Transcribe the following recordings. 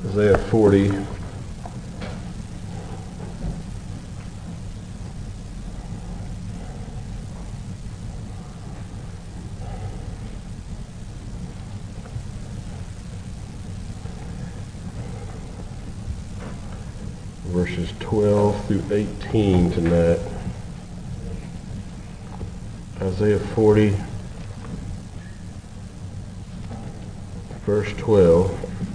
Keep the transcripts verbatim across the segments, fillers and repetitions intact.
Isaiah forty. Verses twelve through eighteen tonight. Isaiah forty, verse twelve.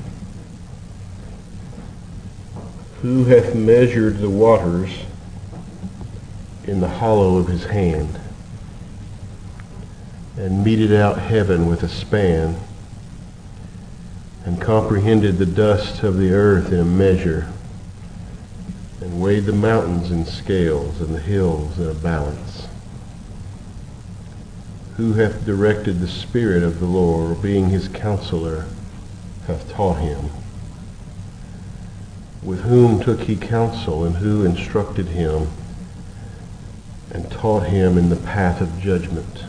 Who hath measured the waters in the hollow of his hand, and meted out heaven with a span, and comprehended the dust of the earth in a measure, and weighed the mountains in scales, and the hills in a balance? Who hath directed the Spirit of the Lord, or being his counselor, hath taught him? With whom took he counsel, and who instructed him, and taught him in the path of judgment,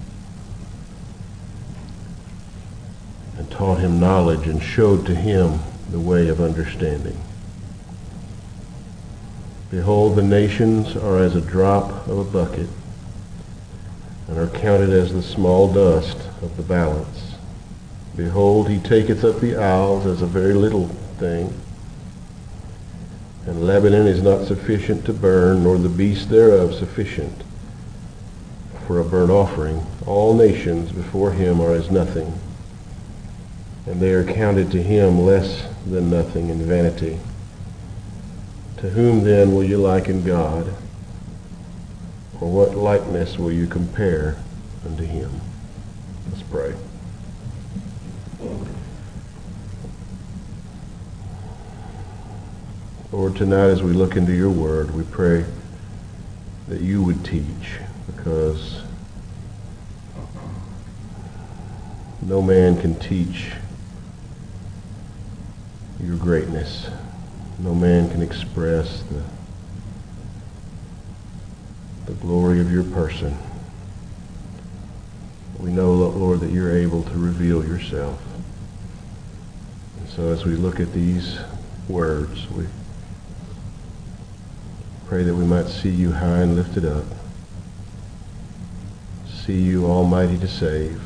and taught him knowledge, and showed to him the way of understanding? Behold, the nations are as a drop of a bucket, and are counted as the small dust of the balance. Behold, he taketh up the isles as a very little thing, and Lebanon is not sufficient to burn, nor the beast thereof sufficient for a burnt offering. All nations before him are as nothing, and they are counted to him less than nothing in vanity. To whom then will you liken God? Or what likeness will you compare unto him? Let's pray. Lord, tonight as we look into your word, we pray that you would teach, because no man can teach your greatness. No man can express the, the glory of your person. We know, Lord, that you're able to reveal yourself. And so as we look at these words, we pray that we might see you high and lifted up, see you almighty to save,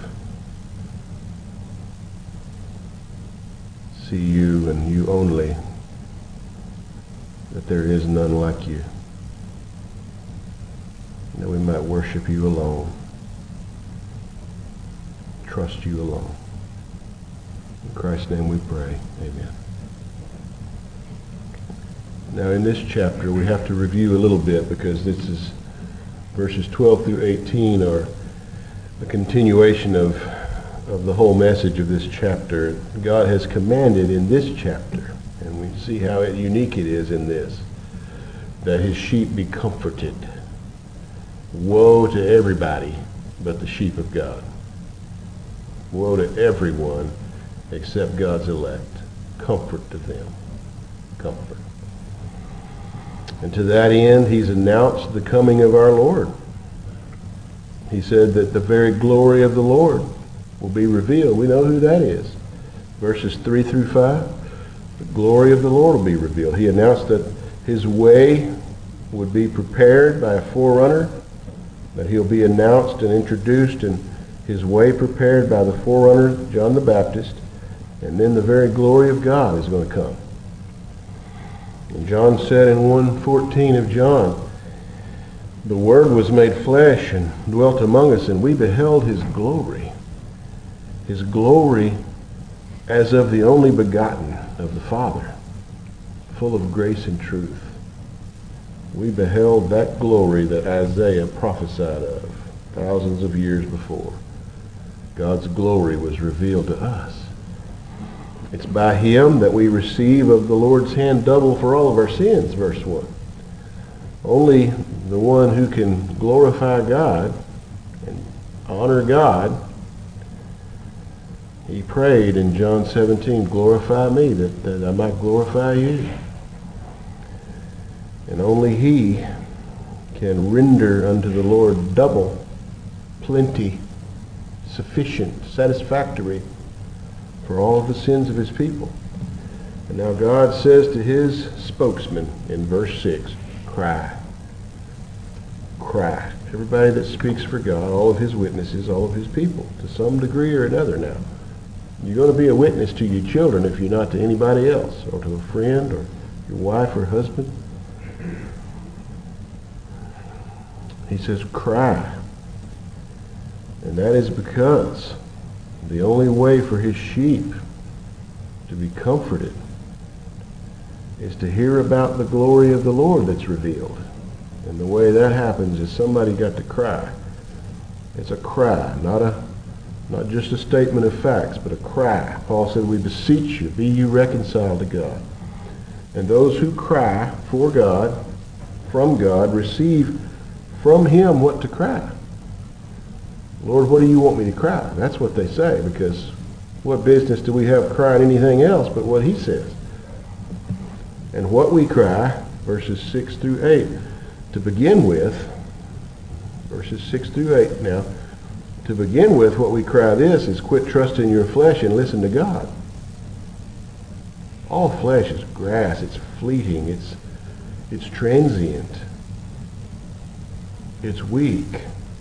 see you and you only, that there is none like you, and that we might worship you alone, trust you alone. In Christ's name we pray. Amen. Now in this chapter we have to review a little bit, because this is verses twelve through eighteen are a continuation of, of the whole message of this chapter. God has commanded in this chapter, and we see how unique it is in this, that his sheep be comforted. Woe to everybody but the sheep of God. Woe to everyone except God's elect. Comfort to them. Comfort. And to that end, he's announced the coming of our Lord. He said that the very glory of the Lord will be revealed. We know who that is. Verses three through five. The glory of the Lord will be revealed. He announced that his way would be prepared by a forerunner, that he'll be announced and introduced, and his way prepared by the forerunner, John the Baptist, and then the very glory of God is going to come. And John said in one fourteen of John, the Word was made flesh and dwelt among us, and we beheld his glory. His glory as of the only begotten of the Father, full of grace and truth. We beheld that glory that Isaiah prophesied of thousands of years before. God's glory was revealed to us. It's by him that we receive of the Lord's hand double for all of our sins, verse one. Only the one who can glorify God and honor God, he prayed in John seventeen, glorify me that, that I might glorify you. And only he can render unto the Lord double, plenty, sufficient, satisfactory for all of the sins of his people. And now God says to his spokesman in verse six, cry. Cry. Everybody that speaks for God, all of his witnesses, all of his people, to some degree or another now. You're going to be a witness to your children if you're not to anybody else, or to a friend, or your wife or husband. He says, cry. And that is because the only way for his sheep to be comforted is to hear about the glory of the Lord that's revealed. And the way that happens is somebody got to cry. It's a cry, not a not just a statement of facts, but a cry. Paul said, we beseech you, be you reconciled to God. And those who cry for God, from God, receive from him what to cry. Lord, what do you want me to cry? That's what they say, because what business do we have crying anything else but what he says? And what we cry, verses six through eight, to begin with, verses six through eight now, to begin with, what we cry this is quit trusting your flesh and listen to God. All flesh is grass. It's fleeting. It's, it's transient. It's weak.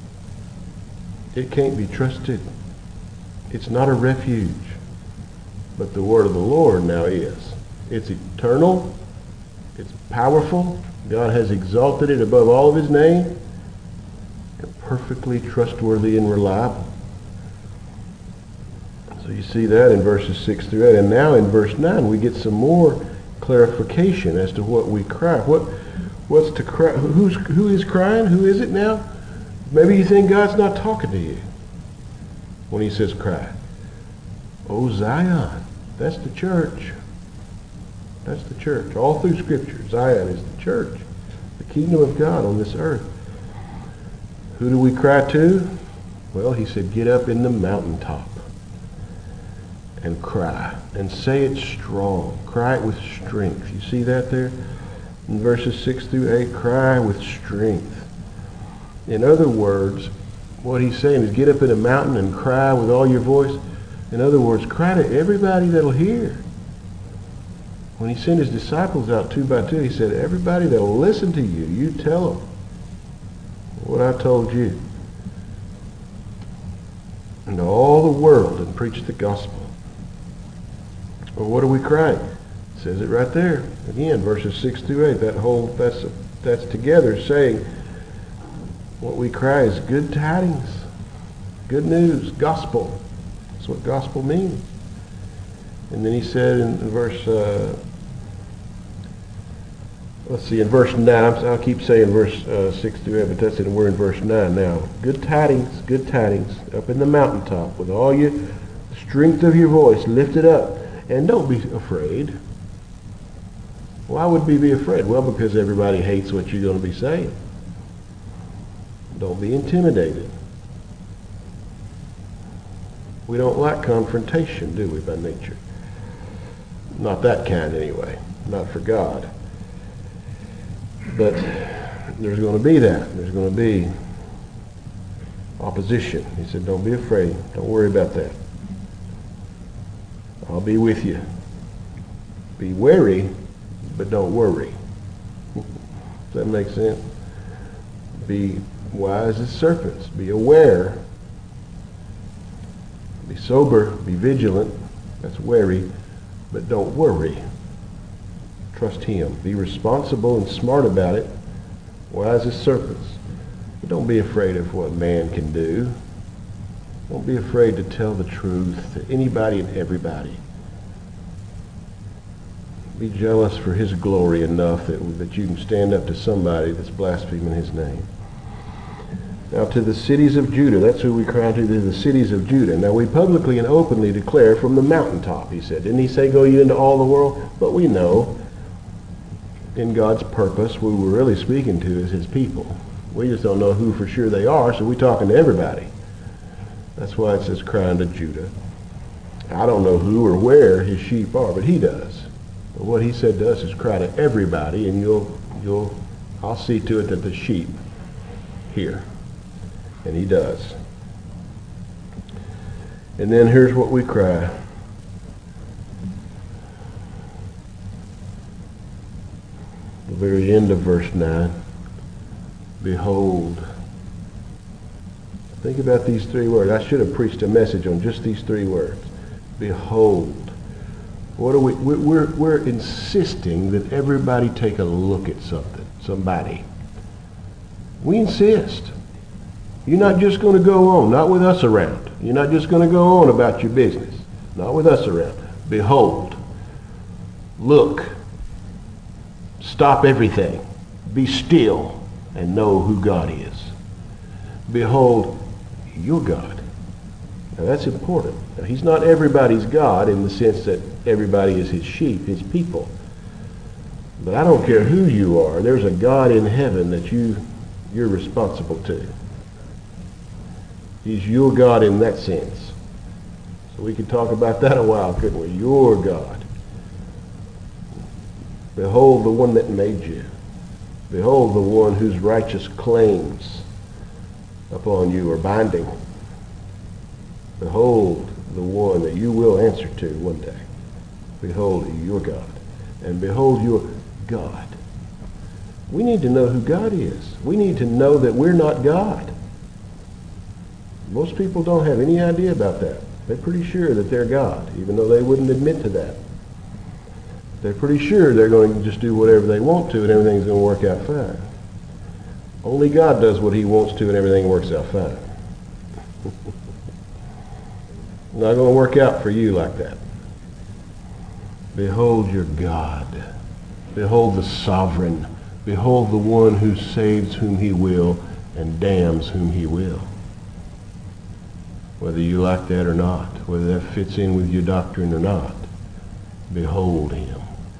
It can't be trusted. It's not a refuge. But the word of the Lord now is. It's eternal. It's powerful. God has exalted it above all of his name. And perfectly trustworthy and reliable. So you see that in verses six through eight. And now in verse nine we get some more clarification as to what we cry. What, what's to cry? Who's, who is crying? Who is it now? Maybe you think God's not talking to you when he says cry. Oh, Zion. That's the church. That's the church. All through Scripture, Zion is the church. The kingdom of God on this earth. Who do we cry to? Well, he said, get up in the mountaintop and cry. And say it strong. Cry it with strength. You see that there? In verses six through eight, cry with strength. In other words, what he's saying is get up in a mountain and cry with all your voice. In other words, cry to everybody that'll hear. When he sent his disciples out two by two, he said, everybody that'll listen to you, you tell them what I told you. And to all the world and preach the gospel. Well, what are we crying? It says it right there. Again, verses six through eight. That whole, that's, that's together saying, what we cry is good tidings, good news, gospel. That's what gospel means. And then he said in verse, uh, let's see, in verse nine, I'll keep saying verse uh, six through eight, but that's it, and we're in verse nine now. Good tidings, good tidings, up in the mountaintop with all your strength of your voice, lift it up, and don't be afraid. Why would we be afraid? Well, because everybody hates what you're going to be saying. Don't be intimidated. We don't like confrontation, do we, by nature? Not that kind, anyway. Not for God. But there's going to be that. There's going to be opposition. He said, don't be afraid. Don't worry about that. I'll be with you. Be wary, but don't worry. Does that make sense? Be wise as serpents. Be aware. Be sober. Be vigilant. That's wary. But don't worry. Trust him. Be responsible and smart about it. Wise as serpents. But don't be afraid of what man can do. Don't be afraid to tell the truth to anybody and everybody. Be jealous for his glory enough that, that you can stand up to somebody that's blaspheming his name. Now to the cities of Judah, that's who we cry to, the cities of Judah. Now we publicly and openly declare from the mountaintop, he said. Didn't he say go you into all the world? But we know in God's purpose who we're really speaking to is his people. We just don't know who for sure they are, so we're talking to everybody. That's why it says crying to Judah. I don't know who or where his sheep are, but he does. But what he said to us is cry to everybody, and you'll, you'll, I'll see to it that the sheep hear. And he does. And then here's what we cry. the very end of verse nine. Behold. Think about these three words. I should have preached a message on just these three words. Behold. What are we? We're, we're insisting that everybody take a look at something, somebody. We insist. You're not just going to go on, not with us around. You're not just going to go on about your business, not with us around. Behold. Look. Stop everything. Be still and know who God is. Behold, your God. Now that's important. Now, he's not everybody's God in the sense that everybody is his sheep, his people. But I don't care who you are. There's a God in heaven that you, you're responsible to. He's your God in that sense. So we could talk about that a while, couldn't we? Your God. Behold the one that made you. Behold the one whose righteous claims upon you are binding. Behold the one that you will answer to one day. Behold your God. And behold your God. We need to know who God is. We need to know that we're not God. Most people don't have any idea about that. They're pretty sure that they're God, even though they wouldn't admit to that. They're pretty sure they're going to just do whatever they want to and everything's going to work out fine. Only God does what he wants to and everything works out fine. Not going to work out for you like that. Behold your God. Behold the sovereign. Behold the one who saves whom he will and damns whom he will. Whether you like that or not, whether that fits in with your doctrine or not, behold him.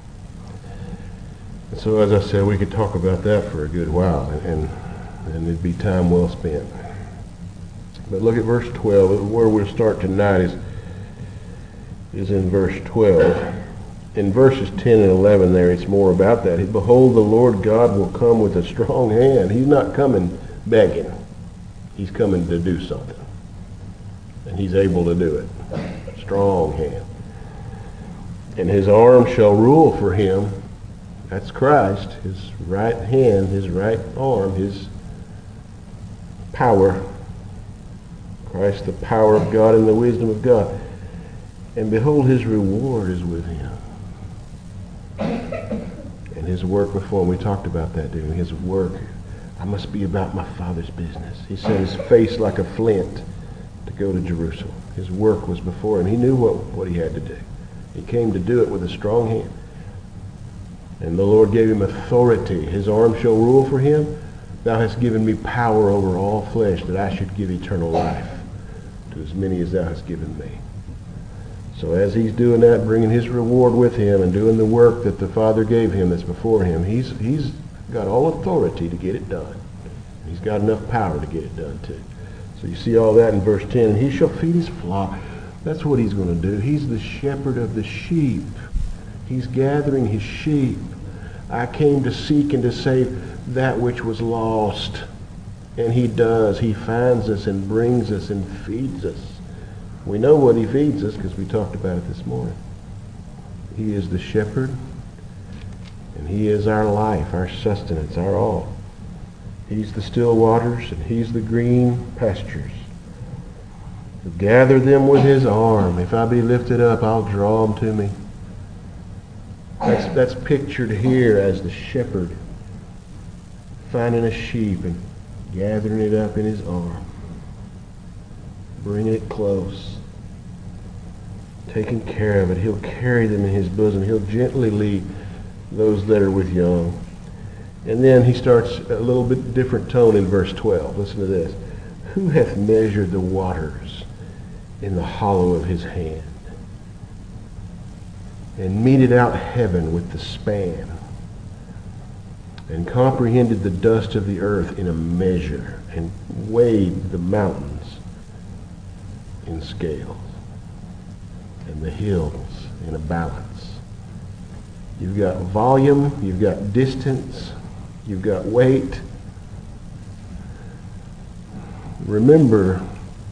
And so, as I said, we could talk about that for a good while, and, and it'd be time well spent. But look at verse twelve. Where we'll start tonight is, is in verse twelve. In verses ten and eleven there, it's more about that. Behold, the Lord God will come with a strong hand. He's not coming begging. He's coming to do something. And he's able to do it. Strong hand. And his arm shall rule for him. That's Christ. His right hand, his right arm, his power. Christ, the power of God and the wisdom of God. And behold, his reward is with him. And his work before him. We talked about that, didn't we? His work. I must be about my Father's business. He set his face like a flint to go to Jerusalem. His work was before him. He knew what, what he had to do. He came to do it with a strong hand. And the Lord gave him authority. His arm shall rule for him. Thou hast given me power over all flesh, that I should give eternal life to as many as thou hast given me. So as he's doing that, bringing his reward with him and doing the work that the Father gave him that's before him, he's he's got all authority to get it done. He's got enough power to get it done too. So you see all that in verse ten. And he shall feed his flock. That's what he's going to do. He's the shepherd of the sheep. He's gathering his sheep. I came to seek and to save that which was lost. And he does. He finds us and brings us and feeds us. We know what he feeds us because we talked about it this morning. He is the shepherd. And he is our life, our sustenance, our all. He's the still waters and he's the green pastures. Gather them with his arm. If I be lifted up, I'll draw them to me. That's, that's pictured here as the shepherd finding a sheep and gathering it up in his arm. Bringing it close. Taking care of it. He'll carry them in his bosom. He'll gently lead those that are with young. And then he starts a little bit different tone in verse twelve. Listen to this. Who hath measured the waters in the hollow of his hand, and meted out heaven with the span, and comprehended the dust of the earth in a measure, and weighed the mountains in scales, and the hills in a balance. You've got volume, you've got distance, you've got weight. Remember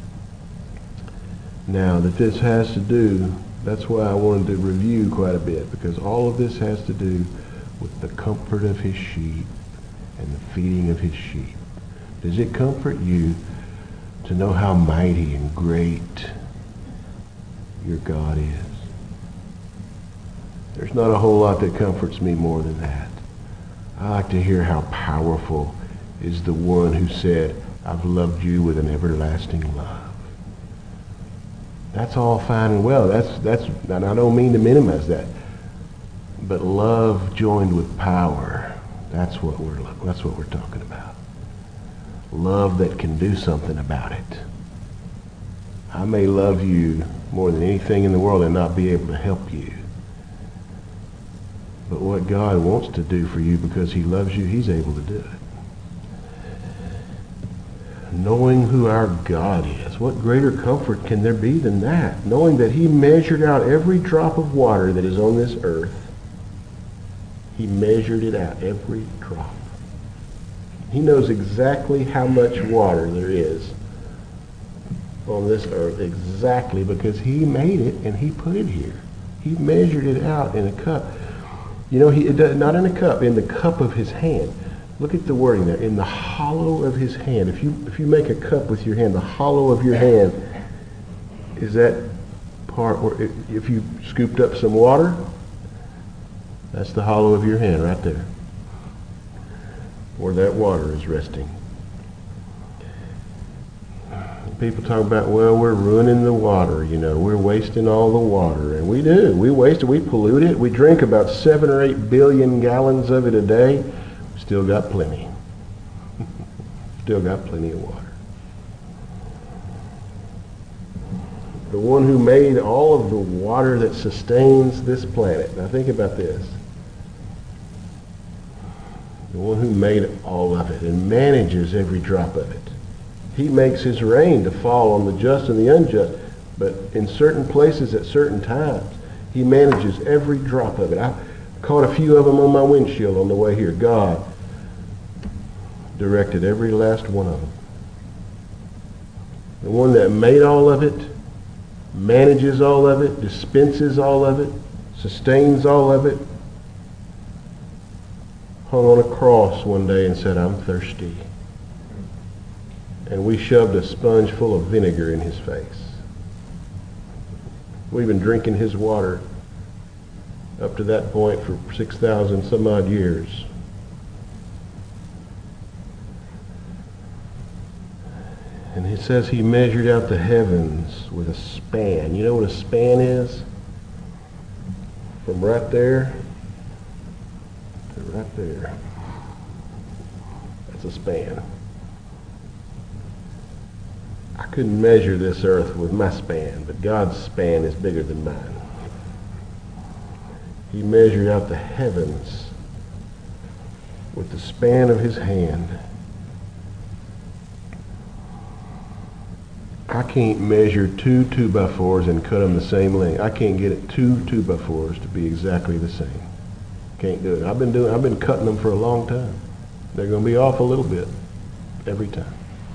now that this has to do, that's why I wanted to review quite a bit, because all of this has to do with the comfort of his sheep and the feeding of his sheep? Does it comfort you to know how mighty and great your God is? There's not a whole lot that comforts me more than that. I like to hear how powerful is the one who said, I've loved you with an everlasting love. That's all fine and well. That's that's and I don't mean to minimize that. But love joined with power, that's what we're that's what we're talking about. Love that can do something about it. I may love you more than anything in the world and not be able to help you. But what God wants to do for you because he loves you, he's able to do it. Knowing who our God is, what greater comfort can there be than that? Knowing that he measured out every drop of water that is on this earth. He measured it out, every drop. He knows exactly how much water there is on this earth, exactly, because he made it and he put it here. He measured it out in a cup. You know, he it does, not in a cup, in the cup of his hand. Look at the wording there. In the hollow of his hand. If you if you make a cup with your hand, the hollow of your hand is that part where it, if you scooped up some water, that's the hollow of your hand right there, where that water is resting. People talk about, well, we're ruining the water, you know, we're wasting all the water. And we do. We waste it. We pollute it. We drink about seven or eight billion gallons of it a day. Still got plenty. Still got plenty of water. The one who made all of the water that sustains this planet. Now think about this. The one who made all of it and manages every drop of it. He makes his rain to fall on the just and the unjust, but in certain places at certain times, he manages every drop of it. I caught a few of them on my windshield on the way here. God directed every last one of them. The one that made all of it, manages all of it, dispenses all of it, sustains all of it, hung on a cross one day and said, I'm thirsty. And we shoved a sponge full of vinegar in his face. We've been drinking his water up to that point for six thousand some odd years. And it says he measured out the heavens with a span. You know what a span is? From right there to right there. That's a span. I couldn't measure this earth with my span, but God's span is bigger than mine. He measured out the heavens with the span of his hand. I can't measure two two by fours and cut them the same length. I can't get it two two by fours to be exactly the same. Can't do it. I've been doing. I've been cutting them for a long time. They're going to be off a little bit every time.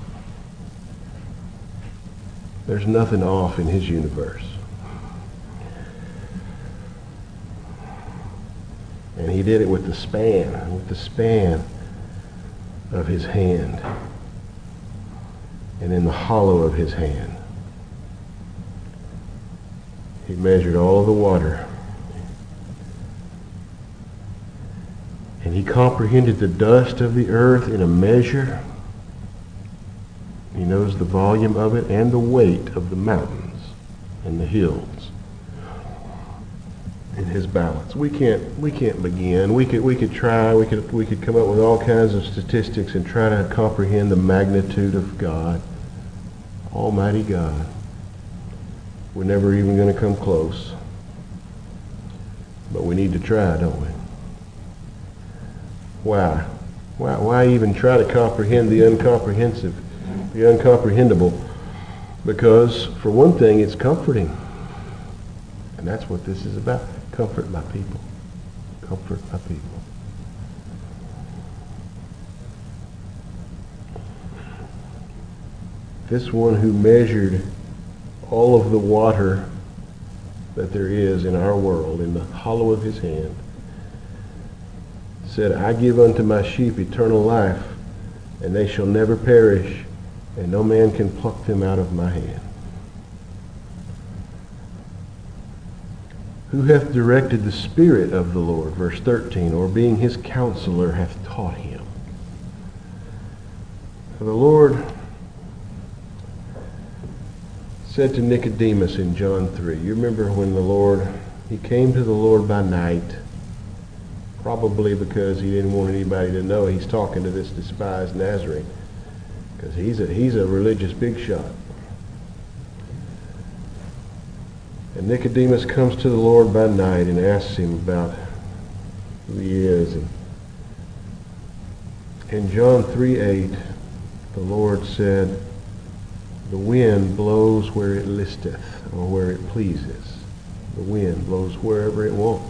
There's nothing off in his universe. And he did it with the span, with the span of his hand. And in the hollow of his hand, he measured all of the water. And he comprehended the dust of the earth in a measure. He knows the volume of it and the weight of the mountains and the hills in his balance. We can't we can't begin. We could we could try, we could we could come up with all kinds of statistics and try to comprehend the magnitude of God, Almighty God. We're never even going to come close. But we need to try, don't we? Why? Why why even try to comprehend the incomprehensive? The uncomprehendable, because for one thing it's comforting, and that's what this is about. Comfort my people. Comfort my people. This one who measured all of the water that there is in our world in the hollow of his hand said, I give unto my sheep eternal life, and they shall never perish, and no man can pluck them out of my hand. Who hath directed the Spirit of the Lord, verse thirteen, or being his counselor hath taught him. For the Lord said to Nicodemus in John three, you remember when the Lord, he came to the Lord by night, probably because he didn't want anybody to know he's talking to this despised Nazarene, because he's a, he's a religious big shot. And Nicodemus comes to the Lord by night and asks him about who he is. And in John three eight, the Lord said, the wind blows where it listeth, or where it pleases. The wind blows wherever it wants.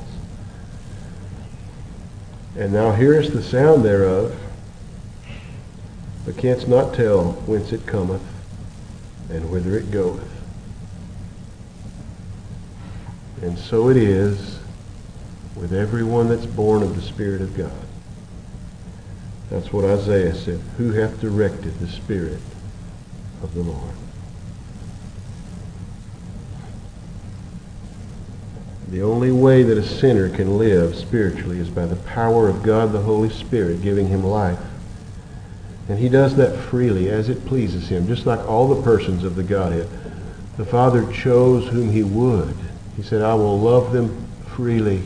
And thou hearest the sound thereof, but canst not tell whence it cometh, and whither it goeth. And so it is with everyone that's born of the Spirit of God. That's what Isaiah said. Who hath directed the Spirit of the Lord? The only way that a sinner can live spiritually is by the power of God the Holy Spirit giving him life. And he does that freely as it pleases him, just like all the persons of the Godhead. The Father chose whom he would. He said, I will love them freely.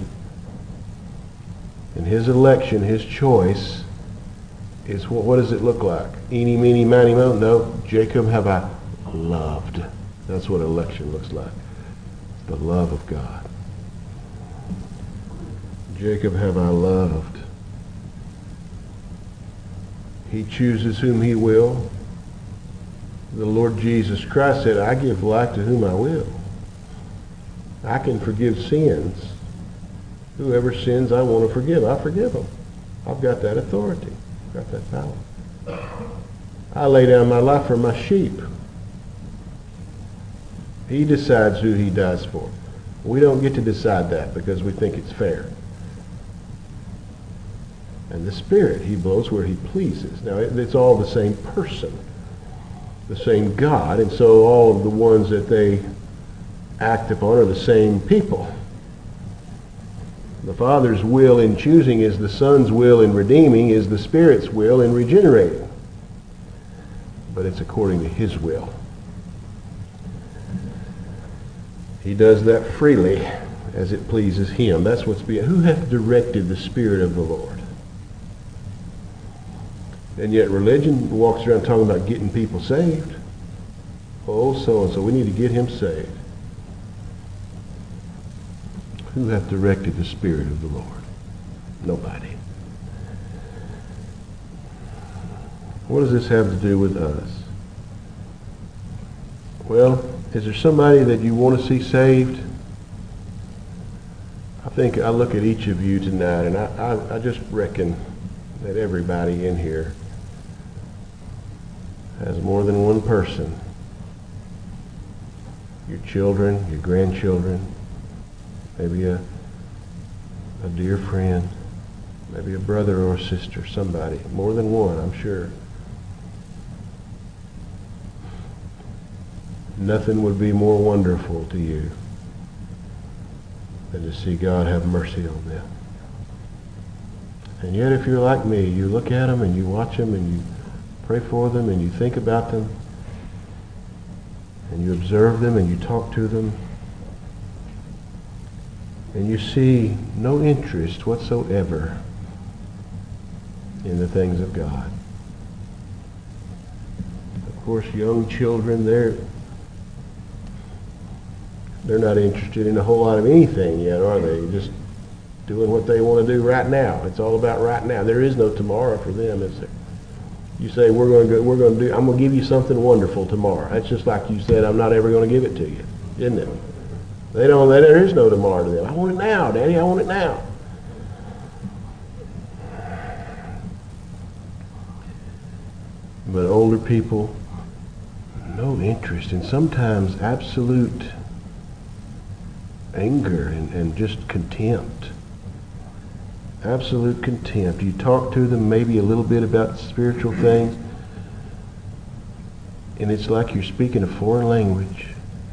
And his election, his choice, is what, what does it look like? Eeny, meeny, miny, mo? No, Jacob have I loved. That's what election looks like. The love of God. Jacob have I loved. He chooses whom he will. The Lord Jesus Christ said, I give life to whom I will. I can forgive sins. Whoever sins I want to forgive, I forgive them. I've got that authority. I've got that power. I lay down my life for my sheep. He decides who he dies for. We don't get to decide that because we think it's fair. And the Spirit, he blows where he pleases. Now, it's all the same person, the same God, and so all of the ones that they act upon are the same people. The Father's will in choosing is the Son's will in redeeming, is the Spirit's will in regenerating. But it's according to his will. He does that freely as it pleases him. That's what's being. Who hath directed the Spirit of the Lord? And yet religion walks around talking about getting people saved. Oh, so-and-so, we need to get him saved. Who hath directed the Spirit of the Lord? Nobody. What does this have to do with us? Well, is there somebody that you want to see saved? I think I look at each of you tonight, and I, I, I just reckon that everybody in here has more than one person. Your children, your grandchildren, maybe a, a dear friend, maybe a brother or a sister, somebody. More than one, I'm sure. Nothing would be more wonderful to you than to see God have mercy on them. And yet if you're like me, you look at them and you watch them and you pray for them and you think about them and you observe them and you talk to them and you see no interest whatsoever in the things of God. Of course, young children, they're they're not interested in a whole lot of anything yet, are they? Just doing what they want to do right now. It's all about right now. There is no tomorrow for them, is there? You say, we're going to go, we're going to do, I'm going to give you something wonderful tomorrow. That's just like you said, I'm not ever going to give it to you, isn't it? They don't, there is no tomorrow to them. I want it now, Daddy, I want it now. But older people, no interest, and sometimes absolute anger and, and just contempt. Absolute contempt. You talk to them maybe a little bit about spiritual things, and it's like you're speaking a foreign language.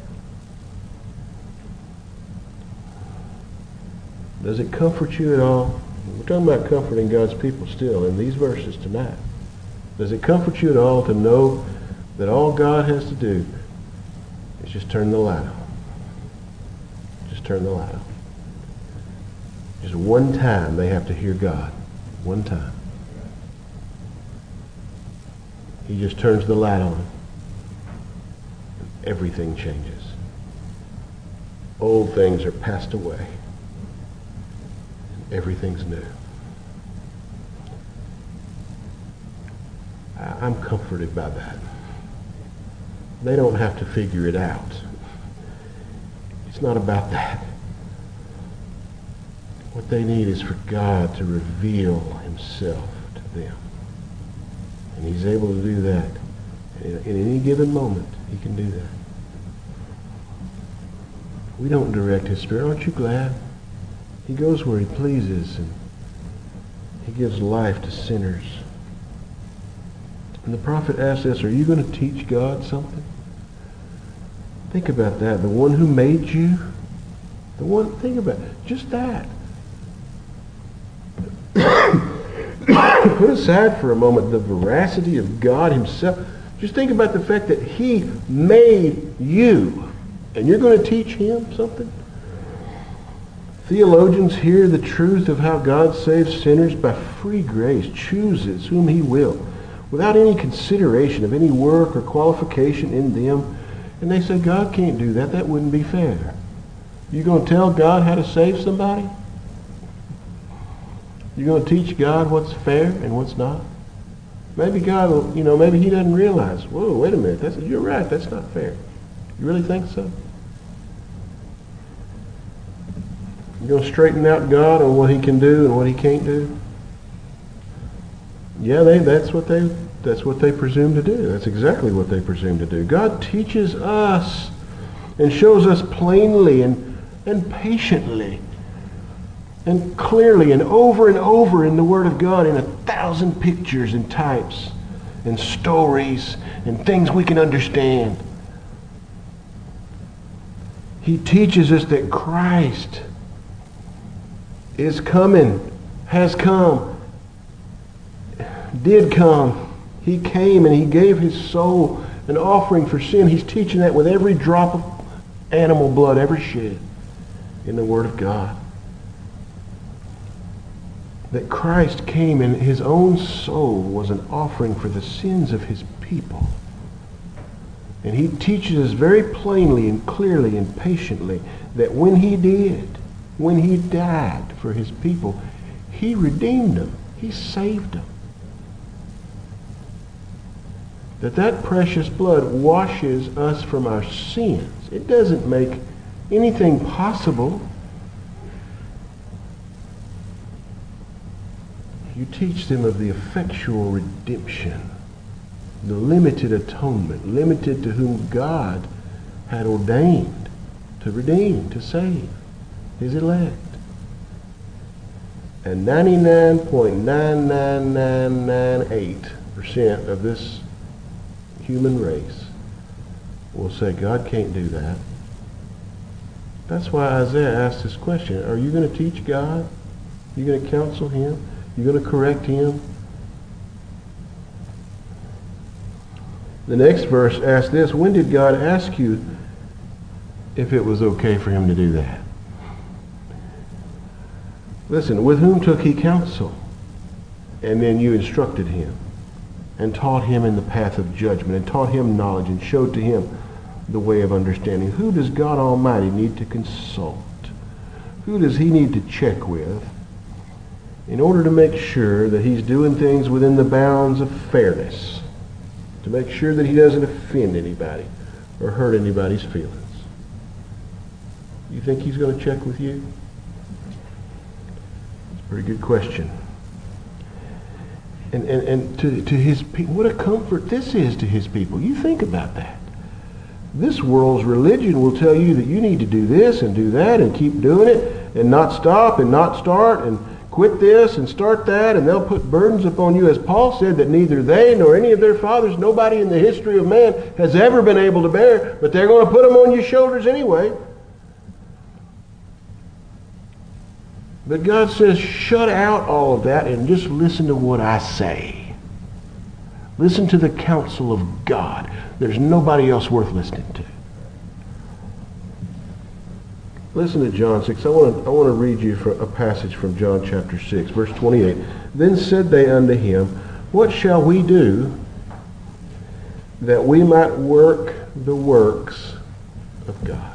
Does it comfort you at all? We're talking about comforting God's people still in these verses tonight. Does it comfort you at all to know that all God has to do is just turn the light on? Just turn the light on. Just one time they have to hear God. One time. He just turns the light on. And everything changes. Old things are passed away. And everything's new. I'm comforted by that. They don't have to figure it out. It's not about that. What they need is for God to reveal himself to them. And he's able to do that. In, in any given moment, he can do that. We don't direct his Spirit. Aren't you glad? He goes where he pleases, and he gives life to sinners. And the prophet asks us, are you going to teach God something? Think about that. The one who made you, the one, think about it. Just that. Put aside for a moment the veracity of God himself. Just think about the fact that he made you, and you're going to teach him something? Theologians hear the truth of how God saves sinners by free grace, chooses whom he will, without any consideration of any work or qualification in them. And they say, God can't do that. That wouldn't be fair. You going to tell God how to save somebody? You're going to teach God what's fair and what's not? Maybe God will, you know, maybe he doesn't realize, whoa, wait a minute, that's, you're right, that's not fair. You really think so? You're going to straighten out God on what he can do and what he can't do? Yeah, they, that's what they, that's what they presume to do. That's exactly what they presume to do. God teaches us and shows us plainly and, and patiently and clearly and over and over in the Word of God in a thousand pictures and types and stories and things we can understand. He teaches us that Christ is coming, has come, did come. He came and he gave his soul an offering for sin. He's teaching that with every drop of animal blood ever shed in the Word of God. That Christ came and his own soul was an offering for the sins of his people. And he teaches us very plainly and clearly and patiently that when he did, when he died for his people, he redeemed them. He saved them. That that precious blood washes us from our sins. It doesn't make anything possible. You teach them of the effectual redemption, the limited atonement, limited to whom God had ordained to redeem, to save his elect. And ninety-nine point nine nine nine nine eight percent of this human race will say, God can't do that. That's why Isaiah asked this question. Are you going to teach God? Are you going to counsel him? You're going to correct him? The next verse asks this, when did God ask you if it was okay for him to do that? Listen, with whom took he counsel? And then you instructed him and taught him in the path of judgment and taught him knowledge and showed to him the way of understanding. Who does God Almighty need to consult? Who does he need to check with in order to make sure that he's doing things within the bounds of fairness, to make sure that he doesn't offend anybody or hurt anybody's feelings? You think he's going to check with you? It's a pretty good question. And, and, and to, to his people, what a comfort this is to his people. You think about that. This world's religion will tell you that you need to do this and do that and keep doing it and not stop and not start and quit this and start that, and they'll put burdens upon you, as Paul said, that neither they nor any of their fathers, nobody in the history of man has ever been able to bear, but they're going to put them on your shoulders anyway. But God says, shut out all of that and just listen to what I say. Listen to the counsel of God. There's nobody else worth listening to. Listen to John six. I want to, I want to read you a passage from John chapter six, verse twenty-eight. Then said they unto him, what shall we do that we might work the works of God?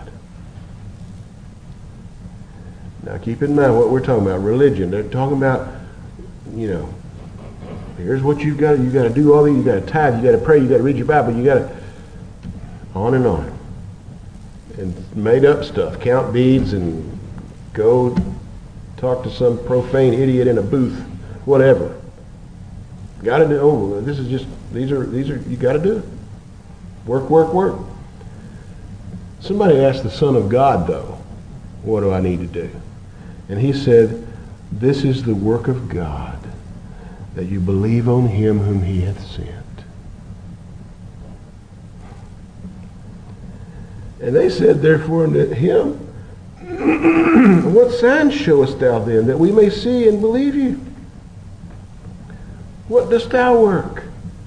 Now keep in mind what we're talking about, religion. They're talking about, you know, here's what you've got to, you've got to do all these, you've got to tithe, you've got to pray, you've got to read your Bible, you've got to, on and on. And made up stuff, count beads and go talk to some profane idiot in a booth, whatever. Got to do, oh, this is just, these are, these are, you got to do it. Work, work, work. Somebody asked the Son of God, though, what do I need to do? And he said, this is the work of God, that you believe on him whom he hath sent. And they said, therefore, unto him, what sign showest thou then, that we may see and believe you? What dost thou work?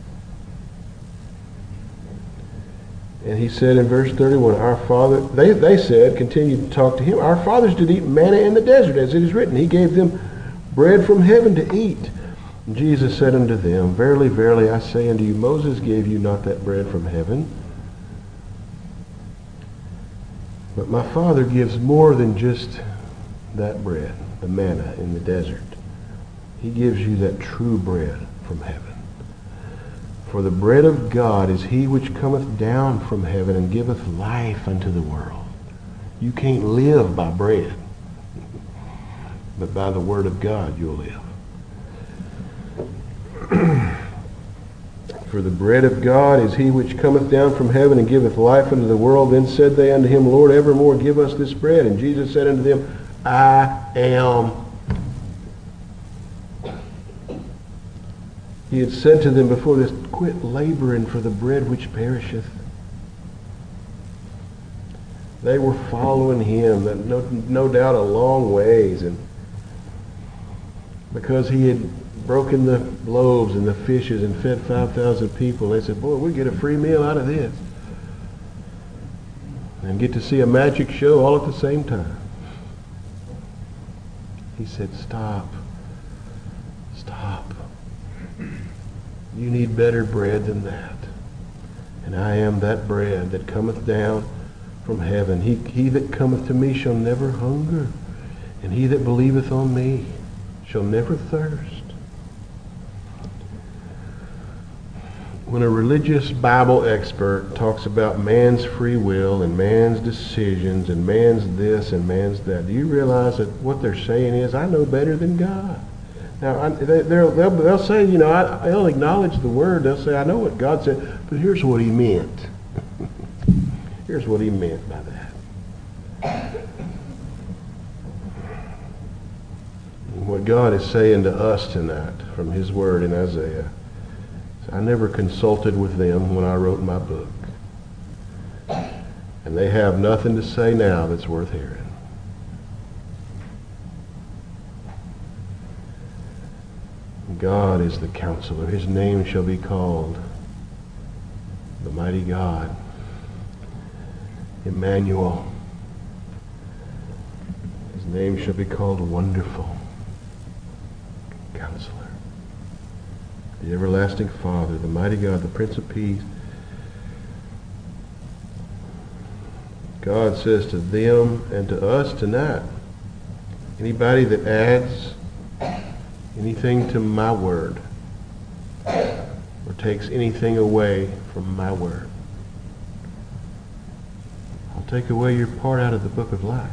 And he said in verse thirty-one, our father, they, they said, continued to talk to him, our fathers did eat manna in the desert, as it is written. He gave them bread from heaven to eat. And Jesus said unto them, verily, verily, I say unto you, Moses gave you not that bread from heaven, but my Father gives more than just that bread, the manna in the desert. He gives you that true bread from heaven. For the bread of God is he which cometh down from heaven and giveth life unto the world. You can't live by bread, but by the word of God you'll live. For the bread of God is he which cometh down from heaven and giveth life unto the world. Then said they unto him, Lord, evermore give us this bread. And Jesus said unto them, I am. He had said to them before this, quit laboring for the bread which perisheth. They were following him, no, no doubt a long ways, and because he had broken the loaves and the fishes and fed five thousand people, they said, boy, we get a free meal out of this. And get to see a magic show all at the same time. He said, stop. Stop. You need better bread than that. And I am that bread that cometh down from heaven. He, he that cometh to me shall never hunger, and he that believeth on me shall never thirst. When a religious Bible expert talks about man's free will and man's decisions and man's this and man's that, do you realize that what they're saying is, I know better than God? Now, I, they, they'll, they'll, they'll say, you know, I, they'll acknowledge the word. They'll say, I know what God said, but here's what he meant. Here's what he meant by that. And what God is saying to us tonight from his word in Isaiah, I never consulted with them when I wrote my book. And they have nothing to say now that's worth hearing. God is the counselor. His name shall be called the mighty God, Emmanuel. His name shall be called Wonderful Counselor, the Everlasting Father, the mighty God, the Prince of Peace. God says to them and to us tonight, anybody that adds anything to my word or takes anything away from my word, I'll take away your part out of the book of life.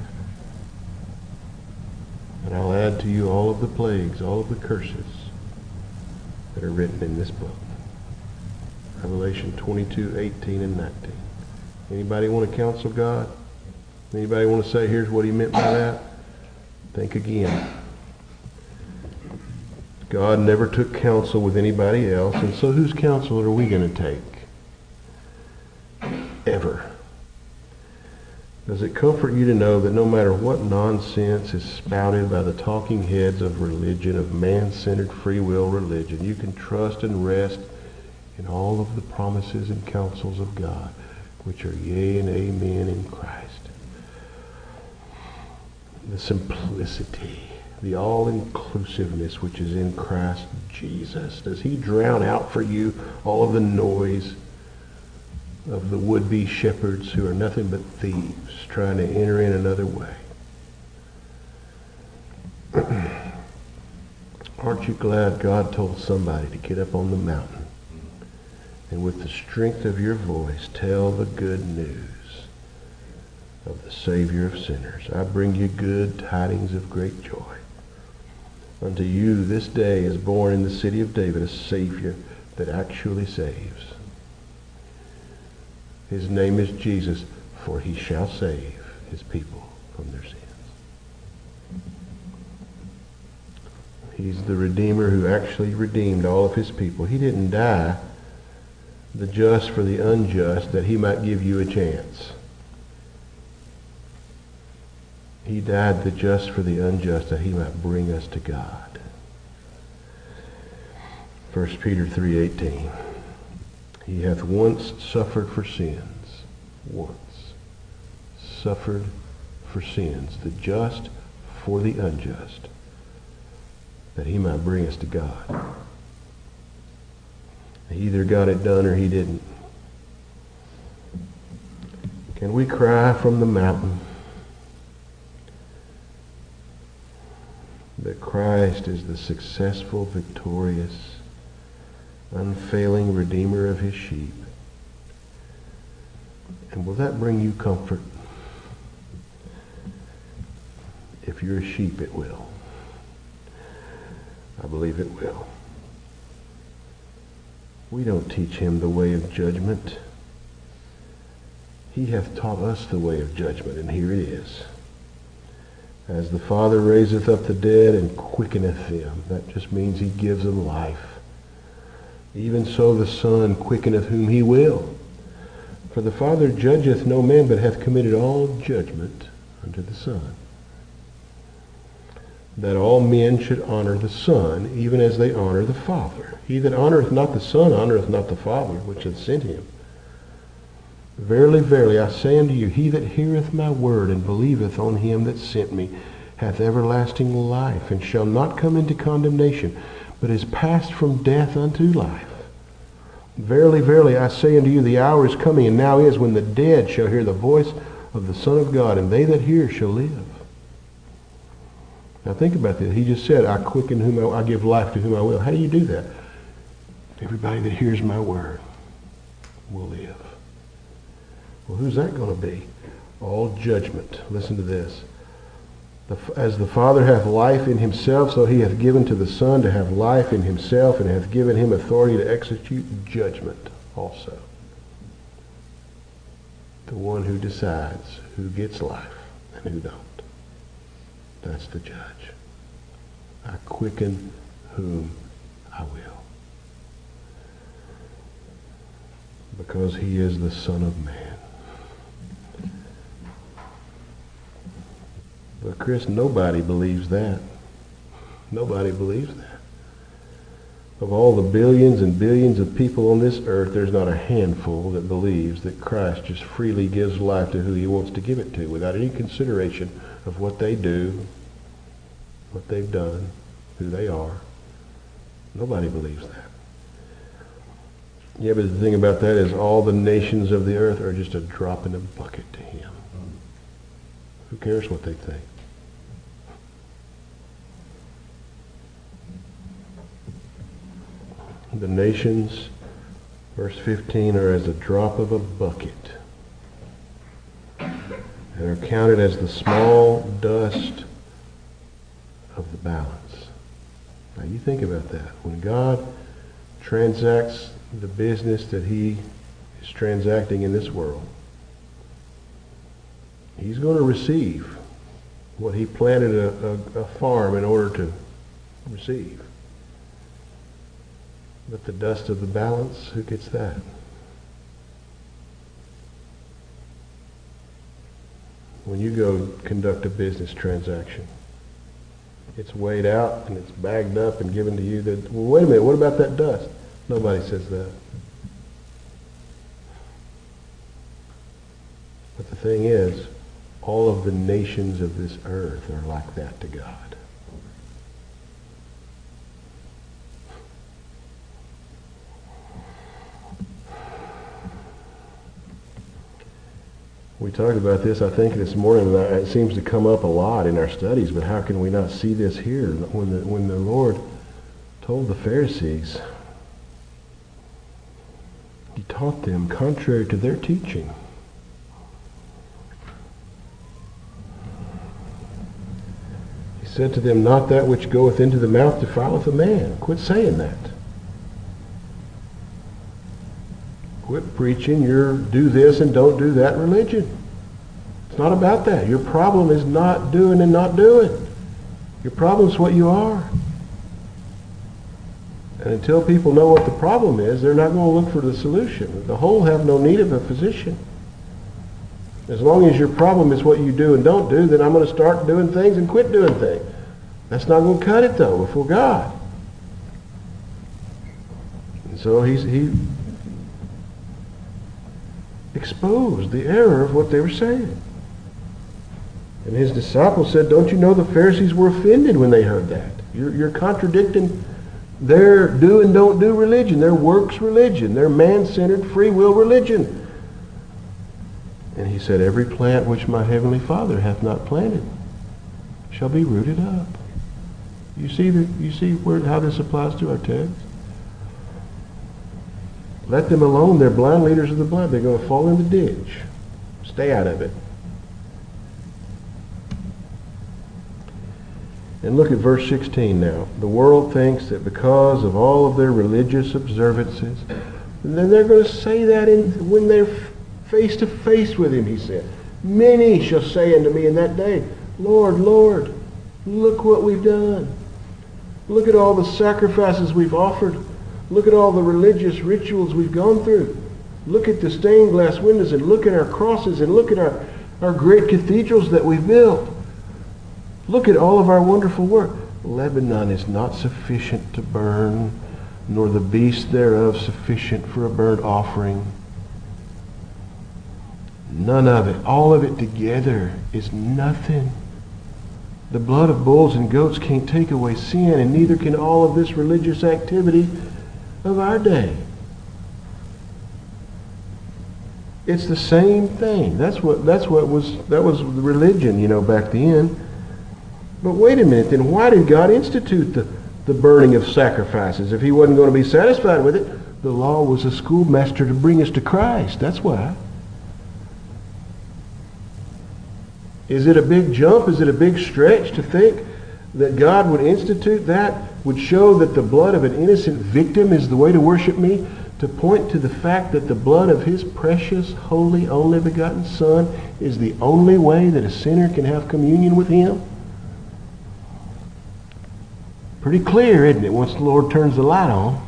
And I'll add to you all of the plagues, all of the curses that are written in this book. Revelation twenty-two, eighteen, and nineteen. Anybody want to counsel God? Anybody want to say, here's what he meant by that? Think again. God never took counsel with anybody else, and so whose counsel are we going to take? Ever. Does it comfort you to know that no matter what nonsense is spouted by the talking heads of religion, of man-centered free will religion, you can trust and rest in all of the promises and counsels of God, which are yea and amen in Christ? The simplicity, the all-inclusiveness which is in Christ Jesus. Does he drown out for you all of the noise of the would-be shepherds who are nothing but thieves trying to enter in another way? Aren't you glad God told somebody to get up on the mountain and with the strength of your voice tell the good news of the Savior of sinners? I bring you good tidings of great joy. Unto you this day is born in the city of David a Savior that actually saves. His name is Jesus, for he shall save his people from their sins. He's the Redeemer who actually redeemed all of his people. He didn't die the just for the unjust that he might give you a chance. He died the just for the unjust that he might bring us to God. First Peter three eighteen. He hath once suffered for sins. Once. Suffered for sins. The just for the unjust. That he might bring us to God. He either got it done or he didn't. Can we cry from the mountain that Christ is the successful, victorious, unfailing Redeemer of his sheep? And will that bring you comfort? If you're a sheep, it will. I believe it will. We don't teach him the way of judgment. He hath taught us the way of judgment, and here it is. As the Father raiseth up the dead and quickeneth them. That just means he gives them life. Even so the Son quickeneth whom he will. For the Father judgeth no man, but hath committed all judgment unto the Son, that all men should honor the Son, even as they honor the Father. He that honoreth not the Son honoreth not the Father, which hath sent him. Verily, verily, I say unto you, he that heareth my word and believeth on him that sent me hath everlasting life, and shall not come into condemnation, but is passed from death unto life. Verily, verily, I say unto you, the hour is coming, and now is, when the dead shall hear the voice of the Son of God, and they that hear shall live. Now think about this. He just said, I quicken whom I, I give life to whom I will. How do you do that? Everybody that hears my word will live. Well, who's that going to be? All judgment. Listen to this. The, as the Father hath life in himself, so he hath given to the Son to have life in himself, and hath given him authority to execute judgment also. The one who decides who gets life and who don't. That's the judge. I quicken whom I will. Because he is the Son of Man. But Chris, nobody believes that. Nobody believes that. Of all the billions and billions of people on this earth, there's not a handful that believes that Christ just freely gives life to who he wants to give it to, without any consideration of what they do, what they've done, who they are. Nobody believes that. Yeah, but the thing about that is all the nations of the earth are just a drop in a bucket to him. Who cares what they think? The nations, verse fifteen, are as a drop of a bucket, and are counted as the small dust of the balance. Now you think about that. When God transacts the business that he is transacting in this world, he's going to receive what he planted a, a, a farm in order to receive. But the dust of the balance, who gets that? When you go conduct a business transaction, it's weighed out and it's bagged up and given to you. That, well, wait a minute, what about that dust? Nobody says that. But the thing is, all of the nations of this earth are like that to God. We talked about this, I think, this morning, and it seems to come up a lot in our studies, but how can we not see this here? When the, when the Lord told the Pharisees, he taught them contrary to their teaching. He said to them, not that which goeth into the mouth defileth a man. Quit saying that. Quit preaching your do this and don't do that religion. It's not about that. Your problem is not doing and not doing. Your problem is what you are. And until people know what the problem is, they're not going to look for the solution. The whole have no need of a physician. As long as your problem is what you do and don't do, then I'm going to start doing things and quit doing things. That's not going to cut it, though, before God. And so he's, he exposed the error of what they were saying. And his disciples said, don't you know the Pharisees were offended when they heard that? You're, you're contradicting their do and don't do religion, their works religion, their man-centered free will religion. And he said, every plant which my heavenly Father hath not planted shall be rooted up. You see the, you see where, how this applies to our text? Let them alone. They're blind leaders of the blind. They're going to fall in the ditch. Stay out of it. And look at verse sixteen now. The world thinks that because of all of their religious observances, and then they're going to say that in, when they're face to face with him, he said. Many shall say unto me in that day, Lord, Lord, look what we've done. Look at all the sacrifices we've offered. Look at all the religious rituals we've gone through. Look at the stained glass windows and look at our crosses and look at our, our great cathedrals that we've built. Look at all of our wonderful work. Lebanon is not sufficient to burn, nor the beast thereof sufficient for a burnt offering. None of it, all of it together is nothing. The blood of bulls and goats can't take away sin, and neither can all of this religious activity of our day. It's the same thing. That's what that's what was that was religion, you know, back then. But wait a minute, then why did God institute the, the burning of sacrifices? If he wasn't going to be satisfied with it, the law was a schoolmaster to bring us to Christ. That's why. Is it a big jump? Is it a big stretch to think that God would institute that, would show that the blood of an innocent victim is the way to worship me, to point to the fact that the blood of his precious, holy, only begotten Son is the only way that a sinner can have communion with him? Pretty clear, isn't it, once the Lord turns the light on?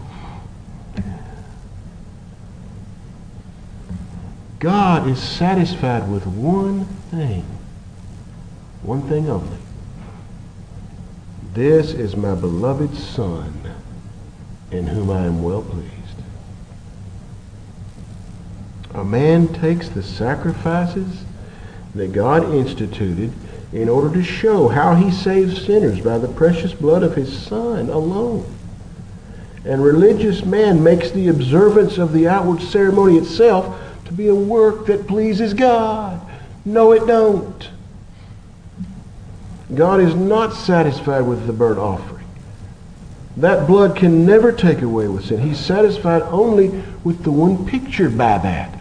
God is satisfied with one thing. One thing only. This is my beloved Son, in whom I am well pleased. A man takes the sacrifices that God instituted in order to show how he saves sinners by the precious blood of his Son alone. And religious man makes the observance of the outward ceremony itself to be a work that pleases God. No, it don't. God is not satisfied with the burnt offering. That blood can never take away with sin. He's satisfied only with the one pictured by that.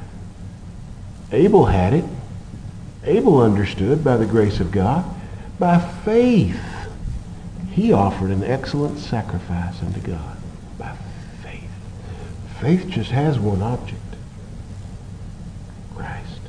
Abel had it. Abel understood by the grace of God. By faith, he offered an excellent sacrifice unto God. By faith. Faith just has one object. Christ.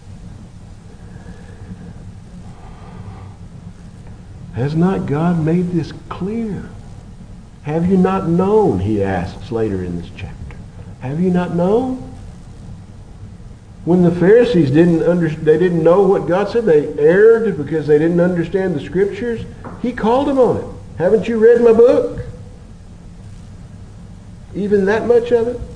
Has not God made this clear? Have you not known, he asks later in this chapter. Have you not known? When the Pharisees didn't under, they didn't know what God said, they erred because they didn't understand the Scriptures, he called them on it. Haven't you read my book? Even that much of it?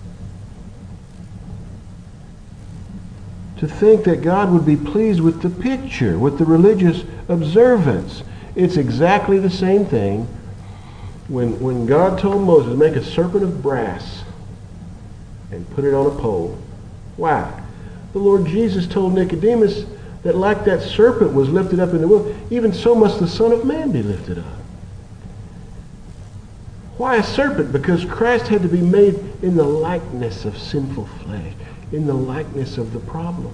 To think that God would be pleased with the picture, with the religious observance. It's exactly the same thing when, when God told Moses, make a serpent of brass and put it on a pole. Why? The Lord Jesus told Nicodemus that like that serpent was lifted up in the wilderness, even so must the Son of Man be lifted up. Why a serpent? Because Christ had to be made in the likeness of sinful flesh, in the likeness of the problem,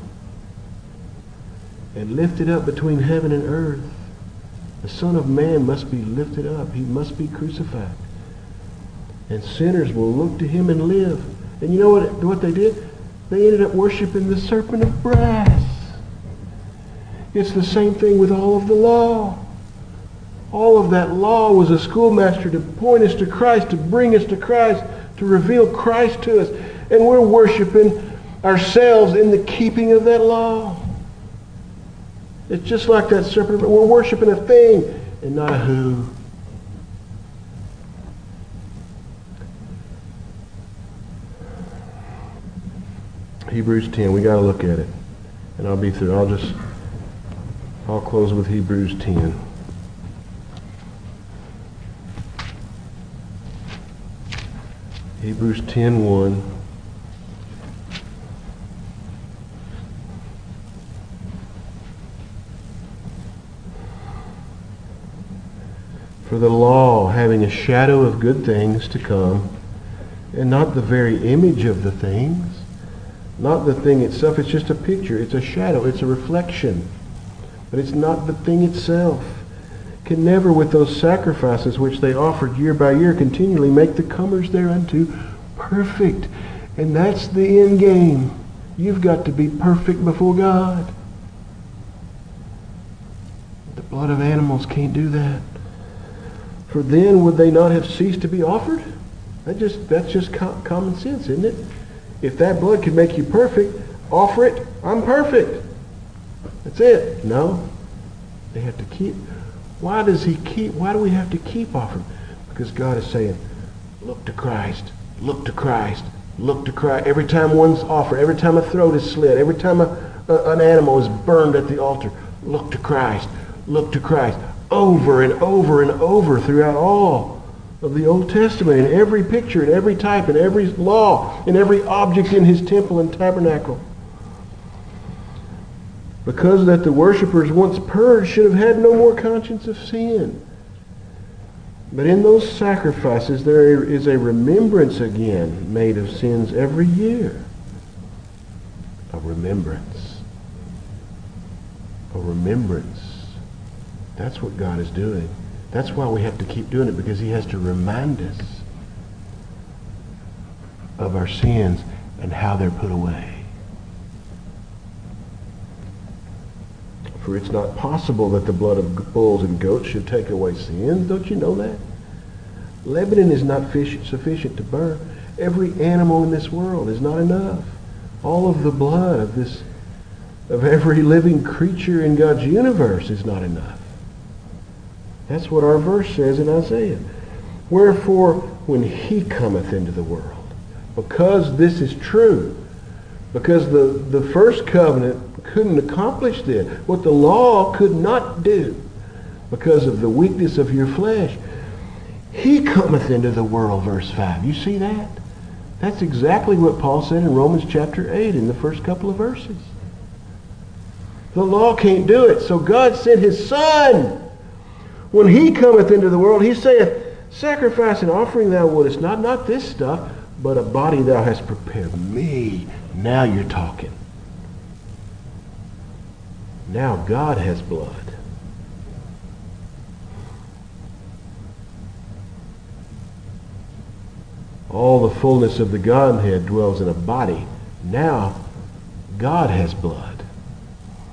and lifted up between heaven and earth. The Son of Man must be lifted up. He must be crucified. And sinners will look to him and live. And you know what, what they did? They ended up worshiping the serpent of brass. It's the same thing with all of the law. All of that law was a schoolmaster to point us to Christ, to bring us to Christ, to reveal Christ to us. And we're worshiping ourselves in the keeping of that law. It's just like that serpent. We're worshiping a thing and not a who. Hebrews ten, we got to look at it. And I'll be through. I'll just, I'll close with Hebrews ten. Hebrews ten one. For the law, having a shadow of good things to come, and not the very image of the things, not the thing itself, it's just a picture, it's a shadow, it's a reflection, but it's not the thing itself, can never with those sacrifices which they offered year by year continually make the comers thereunto perfect. And that's the end game. You've got to be perfect before God. The blood of animals can't do that. For then would they not have ceased to be offered? That just that's just com- common sense, isn't it? If that blood could make you perfect, offer it. I'm perfect. That's it. No. They have to keep. Why does he keep? Why do we have to keep offering? Because God is saying, look to Christ. Look to Christ. Look to Christ. Every time one's offered, every time a throat is slit, every time a, a, an animal is burned at the altar, look to Christ. Look to Christ. Over and over and over throughout all of the Old Testament, in every picture, in every type, in every law, in every object in his temple and tabernacle. Because that the worshippers once purged should have had no more conscience of sin. But in those sacrifices there is a remembrance again made of sins every year. A remembrance. A remembrance. That's what God is doing. That's why we have to keep doing it, because he has to remind us of our sins and how they're put away. For it's not possible that the blood of bulls and goats should take away sins. Don't you know that? Lebanon is not sufficient to burn. Every animal in this world is not enough. All of the blood of this, of every living creature in God's universe is not enough. That's what our verse says in Isaiah. Wherefore, when he cometh into the world, because this is true, because the, the first covenant couldn't accomplish this, what the law could not do, because of the weakness of your flesh, he cometh into the world, verse five. You see that? That's exactly what Paul said in Romans chapter eight in the first couple of verses. The law can't do it, so God sent his Son. When he cometh into the world, he saith, sacrifice and offering thou wouldest not, not this stuff, but a body thou hast prepared me. Now you're talking. Now God has blood. All the fullness of the Godhead dwells in a body. Now God has blood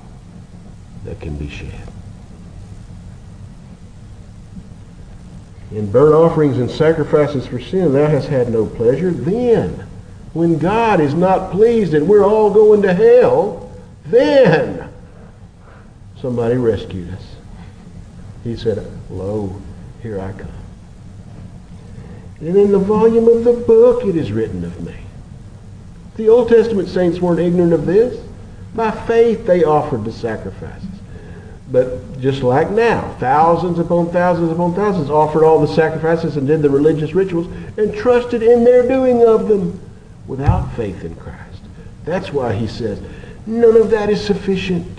that can be shed. In burnt offerings and sacrifices for sin thou hast had no pleasure. Then, when God is not pleased and we're all going to hell, then somebody rescued us. He said, lo, here I come. And in the volume of the book it is written of me. The Old Testament saints weren't ignorant of this. By faith they offered the sacrifices. But just like now, thousands upon thousands upon thousands offered all the sacrifices and did the religious rituals and trusted in their doing of them without faith in Christ. That's why he says, none of that is sufficient.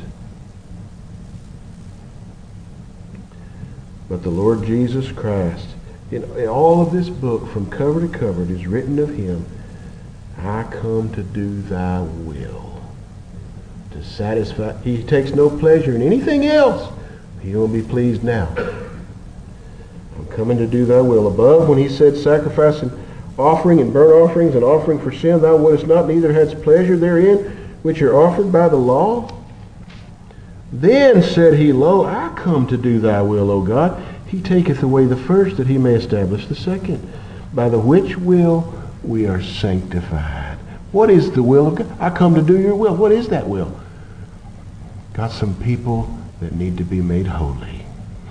But the Lord Jesus Christ, in, in all of this book, from cover to cover, it is written of him, I come to do thy will. To satisfy. He takes no pleasure in anything else. He won't be pleased now. I'm coming to do thy will. Above, when he said sacrifice and offering and burnt offerings and offering for sin, thou wouldest not, neither hadst pleasure therein, which are offered by the law. Then said he, lo, I come to do thy will, O God. He taketh away the first, that he may establish the second, by the which will we are sanctified. What is the will of God? I come to do your will. What is that will? Got some people that need to be made holy.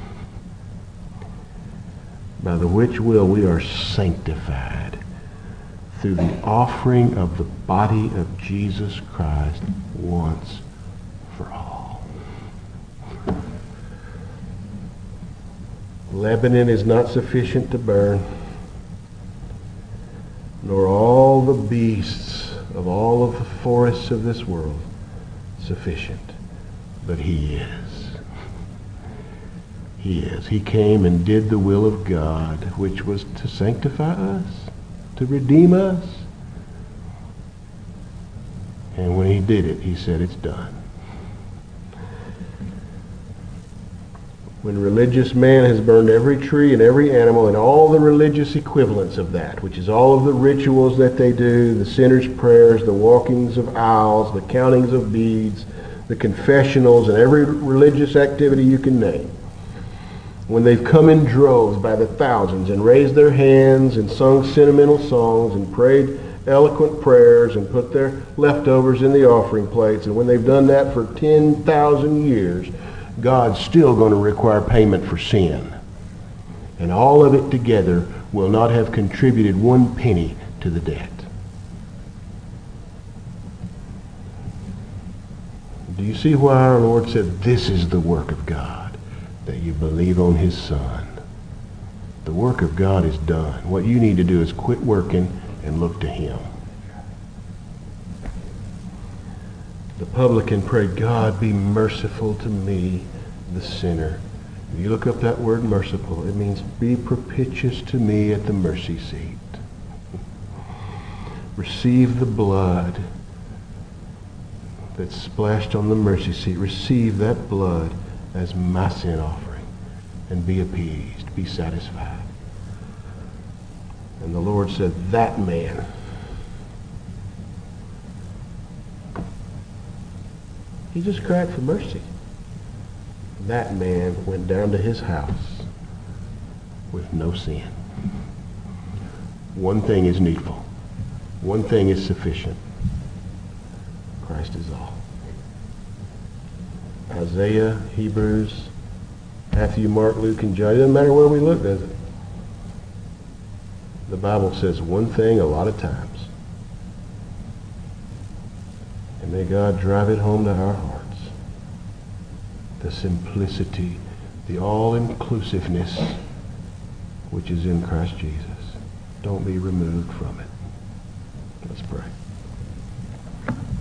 By the which will we are sanctified through the offering of the body of Jesus Christ once for all. Lebanon is not sufficient to burn, nor all the beasts of all of the forests of this world sufficient. But he is. He is. He came and did the will of God, which was to sanctify us, to redeem us. And when he did it, he said, it's done. When religious man has burned every tree and every animal and all the religious equivalents of that, which is all of the rituals that they do, the sinner's prayers, the walkings of aisles, the countings of beads, the confessionals, and every religious activity you can name, when they've come in droves by the thousands and raised their hands and sung sentimental songs and prayed eloquent prayers and put their leftovers in the offering plates, and when they've done that for ten thousand years, God's still going to require payment for sin. And all of it together will not have contributed one penny to the debt. Do you see why our Lord said, this is the work of God, that you believe on his Son? The work of God is done. What you need to do is quit working and look to him. The publican prayed, God, be merciful to me, the sinner. If you look up that word merciful, it means be propitious to me at the mercy seat. Receive the blood that's splashed on the mercy seat. Receive that blood as my sin offering and be appeased, be satisfied. And the Lord said, that man, he just cried for mercy. That man went down to his house with no sin. One thing is needful. One thing is sufficient. Christ is all. Isaiah, Hebrews, Matthew, Mark, Luke, and John. It doesn't matter where we look, does it? The Bible says one thing a lot of times. And may God drive it home to our hearts. The simplicity, the all-inclusiveness which is in Christ Jesus. Don't be removed from it. Let's pray.